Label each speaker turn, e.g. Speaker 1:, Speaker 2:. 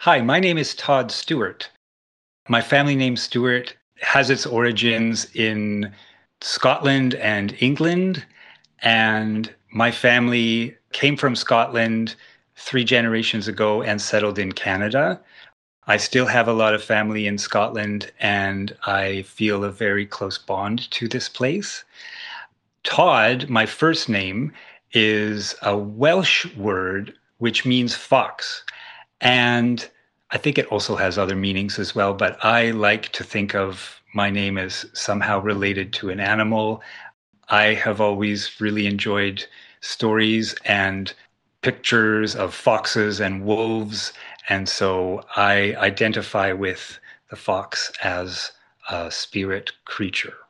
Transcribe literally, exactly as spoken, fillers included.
Speaker 1: Hi, my name is Todd Stewart. My family name Stewart has its origins in Scotland and England, and my family came from Scotland three generations ago and settled in Canada. I still have a lot of family in Scotland, and I feel a very close bond to this place. Todd, my first name, is a Welsh word which means fox. And I think it also has other meanings as well, but I like to think of my name as somehow related to an animal. I have always really enjoyed stories and pictures of foxes and wolves. And so I identify with the fox as a spirit creature.